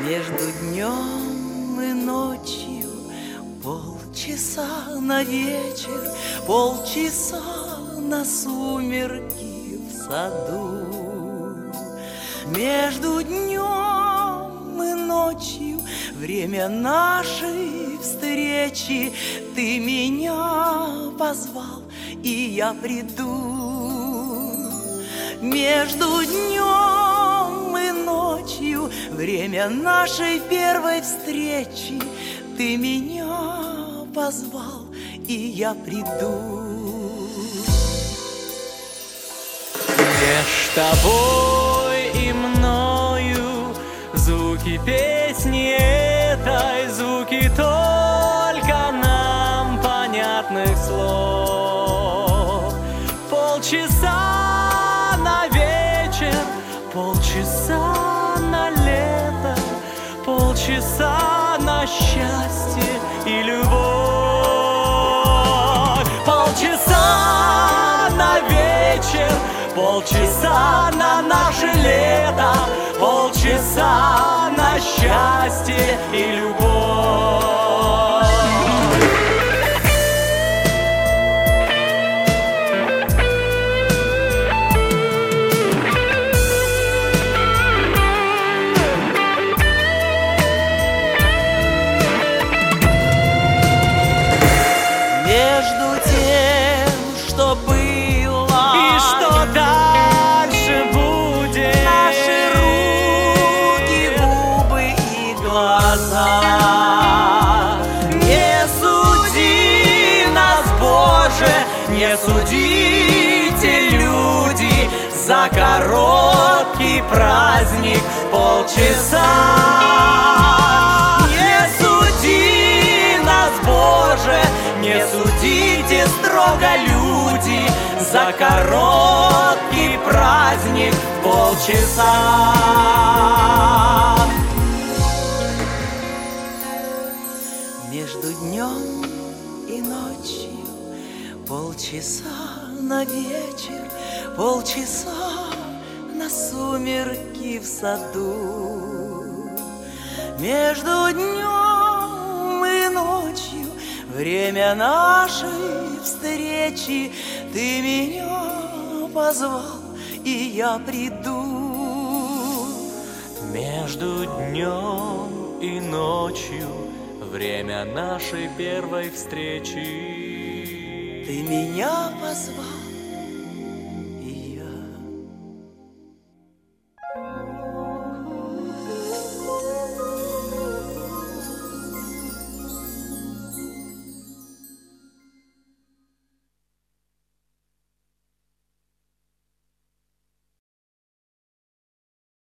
Между днем и ночью полчаса на вечер, полчаса на сумерки в саду. Между днем и ночью время нашей встречи. Ты меня позвал, и я приду. Между днем и ночью время нашей первой встречи. Ты меня позвал, и я приду. Меж тобой и мною звуки песни этой, звуки только нам понятных слов. Полчаса на вечер, полчаса на лето, полчаса на счастье и любовь. Полчаса на вечер, полчаса на наше лето, полчаса на счастье и любовь. Между тем, что было И что дальше будет, наши руки, губы и глаза. Не суди нас, Боже, не судите, люди, за короткий праздник полчаса. Не суди нас, Боже, не судите строго, люди, за короткий праздник полчаса. Между днем и ночью полчаса на вечер, полчаса на сумерки в саду. Между днем и ночью время нашей встречи. Ты меня позвал, и я приду. Между днем и ночью время нашей первой встречи. Ты меня позвал,